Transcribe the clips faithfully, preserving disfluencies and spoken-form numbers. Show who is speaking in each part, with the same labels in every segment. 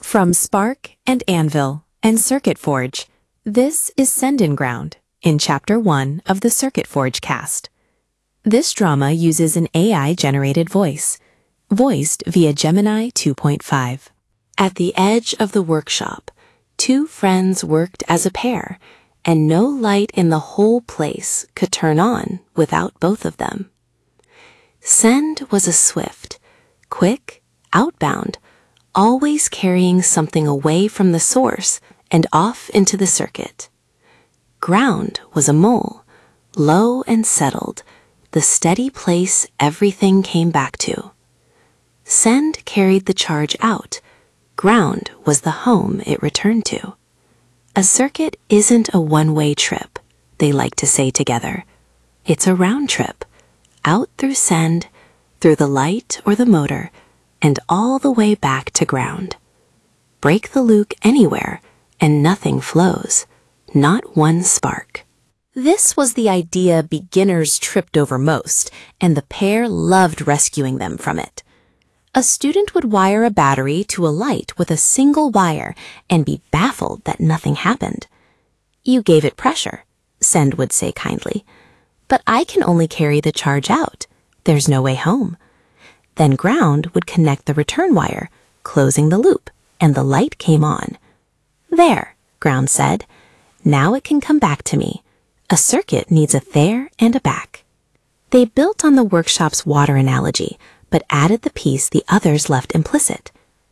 Speaker 1: From Spark and Anvil and Circuit Forge, this is Send and Ground in Chapter one of the Circuit Forge cast. This drama uses an A I-generated voice, voiced via Gemini two point five. At the edge of the workshop, two friends worked as a pair, and no light in the whole place could turn on without both of them. Send was a swift, quick, outbound, always carrying something away from the source and off into the circuit. Ground was a mole, low and settled, the steady place everything came back to. Send carried the charge out. Ground was the home it returned to. A circuit isn't a one-way trip, they like to say together. It's a round trip, out through send, through the light or the motor, and all the way back to ground. Break the loop anywhere, and nothing flows, not one spark. This was the idea beginners tripped over most, and the pair loved rescuing them from it. A student would wire a battery to a light with a single wire and be baffled that nothing happened. "You gave it pressure," Send would say kindly. "But I can only carry the charge out. There's no way home." Then Ground would connect the return wire, closing the loop, and the light came on. "There," Ground said. "Now it can come back to me. A circuit needs a there and a back." They built on the workshop's water analogy, but added the piece the others left implicit.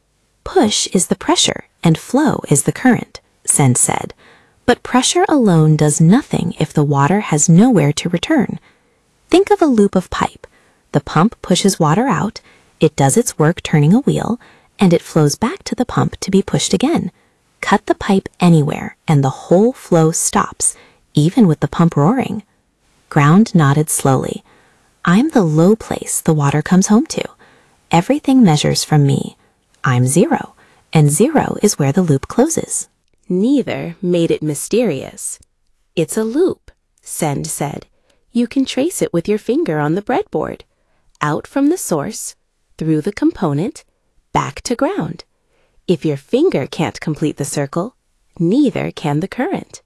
Speaker 1: "Push is the pressure, and flow is the current," Send said. "But pressure alone does nothing if the water has nowhere to return. Think of a loop of pipe. The pump pushes water out, it does its work turning a wheel, and it flows back to the pump to be pushed again. Cut the pipe anywhere, and the whole flow stops, even with the pump roaring." Ground nodded slowly. "I'm the low place the water comes home to. Everything measures from me. I'm zero, and zero is where the loop closes." Neither made it mysterious. "It's a loop," Send said. "You can trace it with your finger on the breadboard. Out from the source, through the component, back to ground. If your finger can't complete the circle, neither can the current.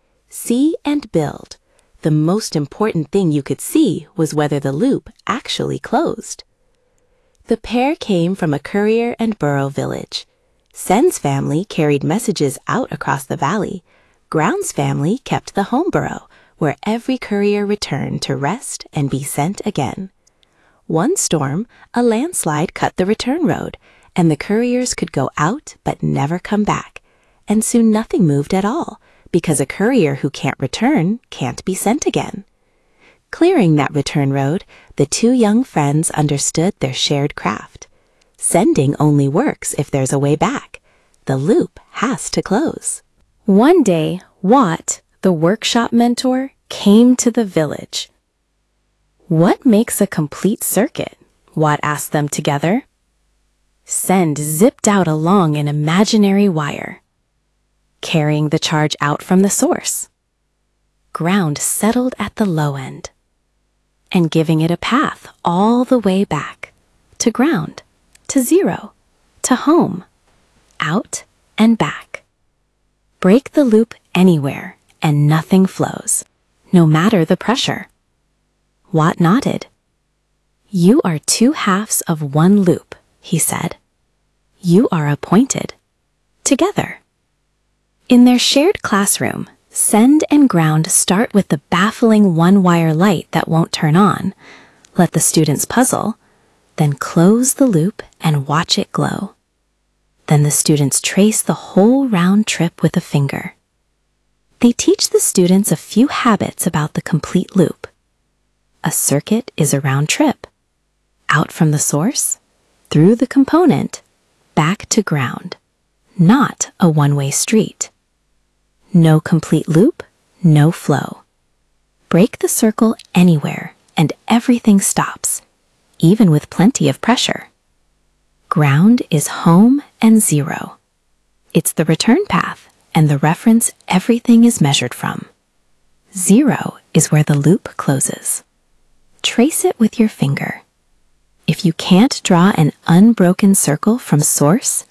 Speaker 1: See and build. The most important thing you could see was whether the loop actually closed." The pair came from a Courier and Burrow village. Send's family carried messages out across the valley. Ground's family kept the home burrow, where every courier returned to rest and be sent again. One storm, a landslide cut the return road, and the couriers could go out but never come back. And soon nothing moved at all, because a courier who can't return can't be sent again. Clearing that return road, the two young friends understood their shared craft. Sending only works if there's a way back. The loop has to close. One day, Watt, the workshop mentor, came to the village. "What makes a complete circuit?" Watt asked them together. Send zipped out along an imaginary wire, carrying the charge out from the source. Ground settled at the low end, and giving it a path all the way back, to ground, to zero, to home, out and back. Break the loop anywhere, and nothing flows, no matter the pressure. Watt nodded. "You are two halves of one loop," he said. "You are appointed, together." In their shared classroom, Send and Ground start with the baffling one-wire light that won't turn on, let the students puzzle, then close the loop and watch it glow. Then the students trace the whole round trip with a finger. They teach the students a few habits about the complete loop. A circuit is a round trip. Out from the source, through the component, back to ground, not a one-way street. No complete loop, no flow. Break the circle anywhere, and everything stops, even with plenty of pressure. Ground is home and zero. It's the return path and the reference everything is measured from. Zero is where the loop closes. Trace it with your finger. If you can't draw an unbroken circle from source,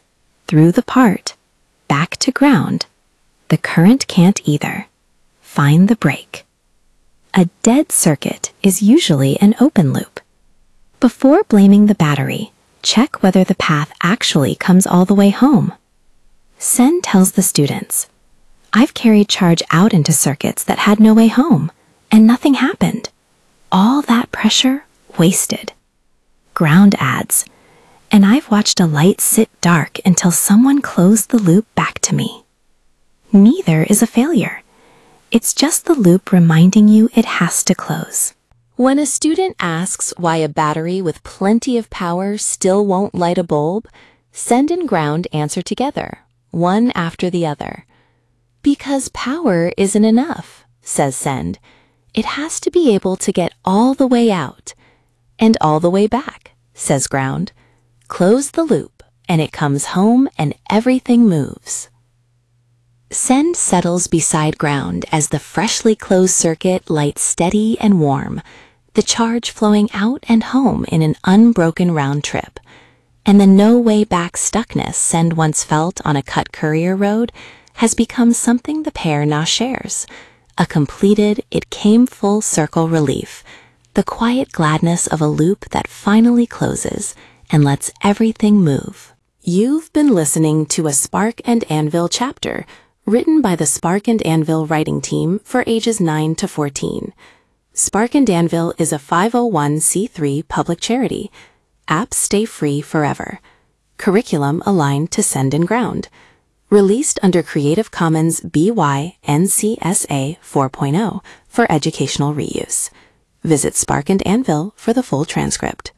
Speaker 1: through the part, back to ground. The current can't either. Find the break. A dead circuit is usually an open loop. Before blaming the battery, check whether the path actually comes all the way home. Sen tells the students, I've carried charge out into circuits that had no way home, and nothing happened. All that pressure wasted. Ground adds, and I've watched a light sit dark until someone closed the loop back to me. Neither is a failure. It's just the loop reminding you it has to close. When a student asks why a battery with plenty of power still won't light a bulb, Send and Ground answer together, one after the other. Because power isn't enough, says Send. It has to be able to get all the way out. And all the way back, says Ground. Close the loop, and it comes home and everything moves. Send settles beside Ground as the freshly closed circuit lights steady and warm, the charge flowing out and home in an unbroken round trip. And the no-way-back stuckness Send once felt on a cut courier road has become something the pair now shares, a completed, it-came-full-circle relief, the quiet gladness of a loop that finally closes and lets everything move. You've been listening to a Spark and Anvil chapter written by the Spark and Anvil writing team for ages nine to fourteen. Spark and Anvil is a five oh one c three public charity. Apps stay free forever. Curriculum aligned to Send and Ground. Released under Creative Commons B Y N C S A four point oh for educational reuse. Visit Spark and Anvil for the full transcript.